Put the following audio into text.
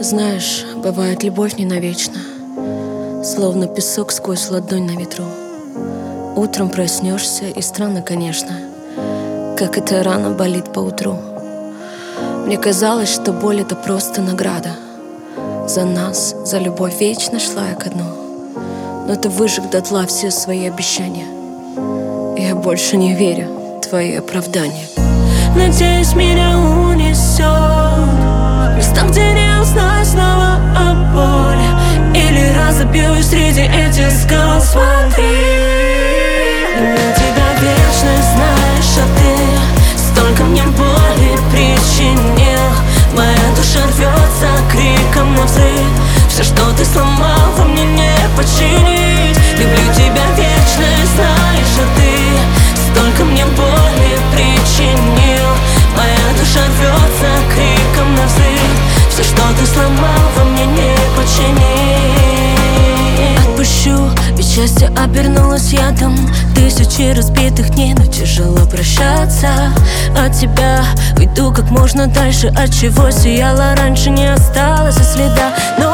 Знаешь, бывает любовь не навечно, словно песок сквозь ладонь на ветру. Утром проснешься, и странно, конечно, как эта рана болит поутру. Мне казалось, что боль — это просто награда. За нас, за любовь вечно шла я ко дну. Но ты выжег дотла все свои обещания. Я больше не верю в твои оправдания. Надеюсь, меня унесет места, где не узнаю снова о боли. Или разобьюсь среди этих скал. Смотри, на тебя вечность, знаешь, а ты столько мне боли причинил. Моя душа рвется криком на взрыв. Все, что ты сломал, во мне не починить. Люблю тебя вечность, знаешь, а ты столько мне боли причинил. Моя душа рвется криком на взрыв. Все, что ты сломал, во мне не починить. Отпущу, ведь счастье обернулось ядом. Тысячи разбитых дней, но тяжело прощаться. От тебя уйду как можно дальше, от чего сияла раньше, не осталось и следа. Но